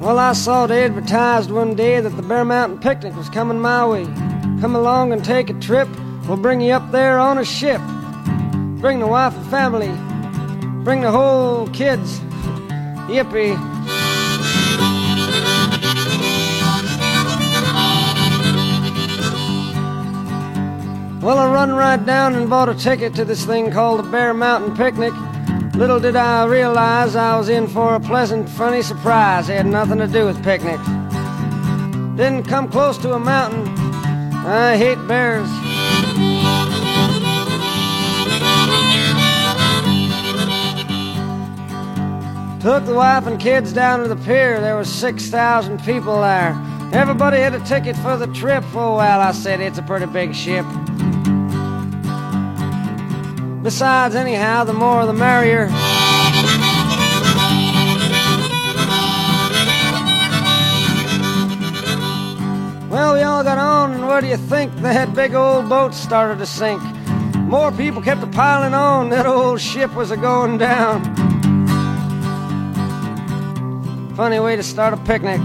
Well, I saw they advertised one day that the Bear Mountain picnic was coming my way. Come along and take a trip. We'll bring you up there on a ship. Bring the wife and family. Bring the whole kids. Yippee. Well, I run right down and bought a ticket to this thing called the Bear Mountain Picnic. Little did I realize I was in for a pleasant, funny surprise. It had nothing to do with picnics. Didn't come close to a mountain. I hate bears. Took the wife and kids down to the pier. There was 6,000 people there. Everybody had a ticket for the trip. Oh, well, I said, it's a pretty big ship. Besides, anyhow, the more the merrier. Well, we all got on, and what do you think? That big old boat started to sink. More people kept piling on. That old ship was a-going down. Funny way to start a picnic.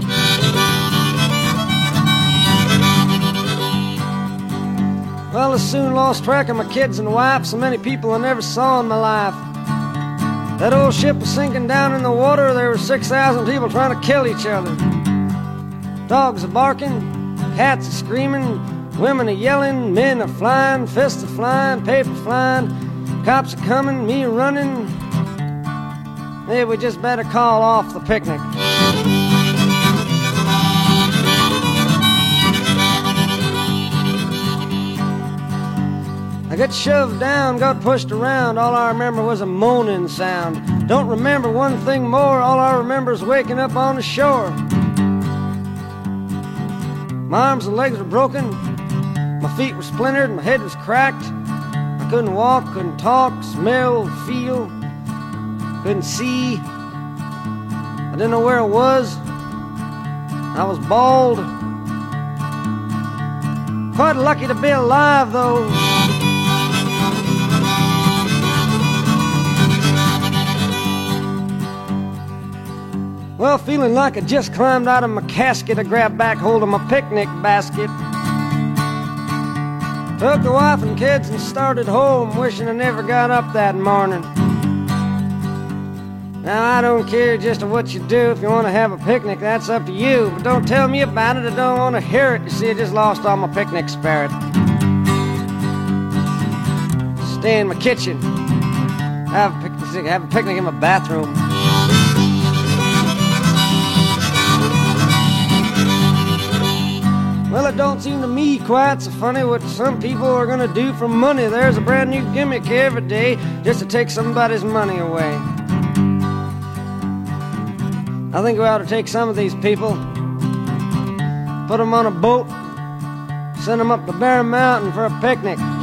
Well, I soon lost track of my kids and wife, so many people I never saw in my life. That old ship was sinking down in the water. There were 6,000 people trying to kill each other. Dogs are barking, cats are screaming, women are yelling, men are flying, fists are flying, paper flying, cops are coming, me running. Hey, we just better call off the picnic. I got shoved down, got pushed around. All I remember was a moaning sound. Don't remember one thing more. All I remember is waking up on the shore. My arms and legs were broken. My feet were splintered. My head was cracked. I couldn't walk, couldn't talk, smell, feel. Couldn't see. I didn't know where I was. I was bald. Quite lucky to be alive, though. Well, feeling like I just climbed out of my casket, I grabbed back hold of my picnic basket. Took the wife and kids and started home, wishing I never got up that morning. Now, I don't care just what you do. If you want to have a picnic, that's up to you. But don't tell me about it, I don't want to hear it. You see, I just lost all my picnic spirit. Stay in my kitchen. Have a picnic in my bathroom. Well, it don't seem to me quite so funny what some people are gonna do for money. There's a brand new gimmick every day just to take somebody's money away. I think we ought to take some of these people, put them on a boat, send them up to Bear Mountain for a picnic.